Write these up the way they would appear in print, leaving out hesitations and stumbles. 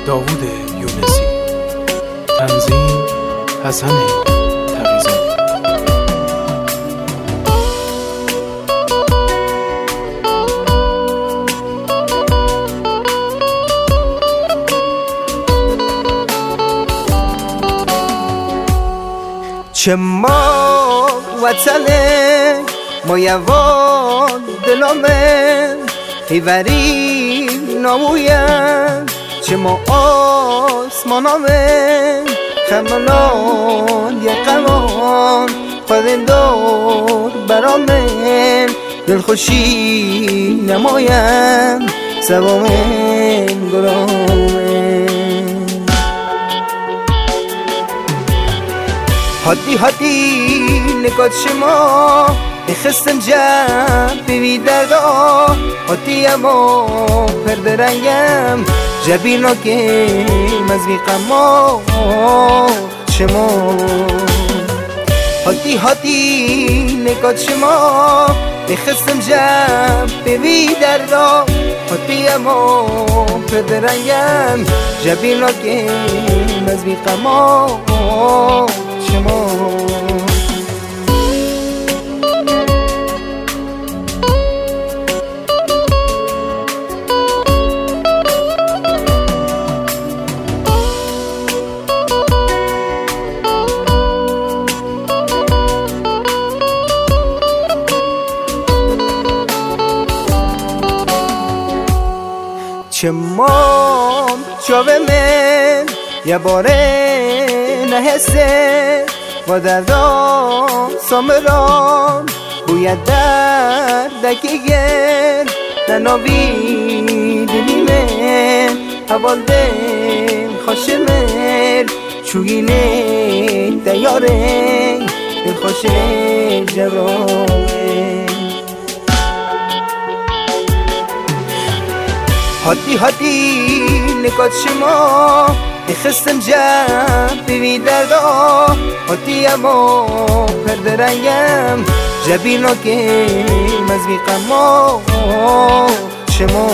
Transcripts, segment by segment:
داوود یونسی، تنظیم حسن تقی‌زاده. چه ما وطنه ما یوان دلامه هیوری نامویم چه ما آسمانامه خمالان یه قمان خودن دور برامه دلخوشی نمایم سوامن گرامه هادی نگات شما بخستم جب ببی دردا هادی اما پرده رنگم جبینا که مزوی قما شما هادی نگات شما بخستم جب ببی دردا هادی اما پرده رنگم جبینا که مزوی قما شما چه مام چاوه من یه باره نهسته و دردام سامرام بوید دردکی گر نناوی دلی من حوال دل خوشه من چوگینه دیاره دل خوشه جرامه هادی نگات شما بخستم جب ببی دردا هادی اما پرده رنگم جبینا که مزوی قما شما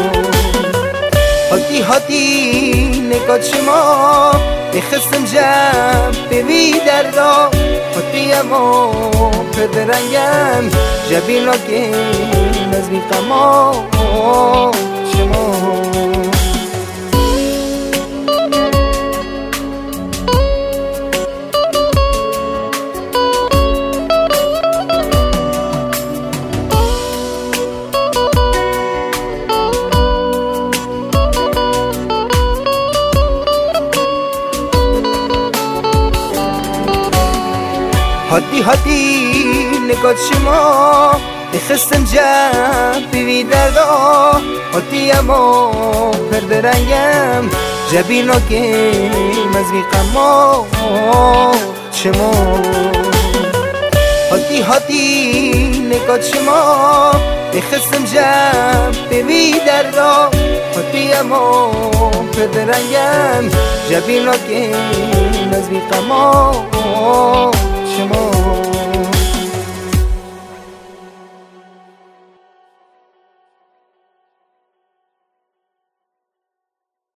هادی نگات شما بخستم جب ببی دردا هادی اما پرده رنگم جبینا که مزوی قما شما هادی نگات شما بخستم جب ببی دردا هادی اما پرده رنگم جبینا که مزوی قما شما هادی نگات شما بخستم جب ببی دردا هادی اما پرده رنگم جبینا که مزوی قما شما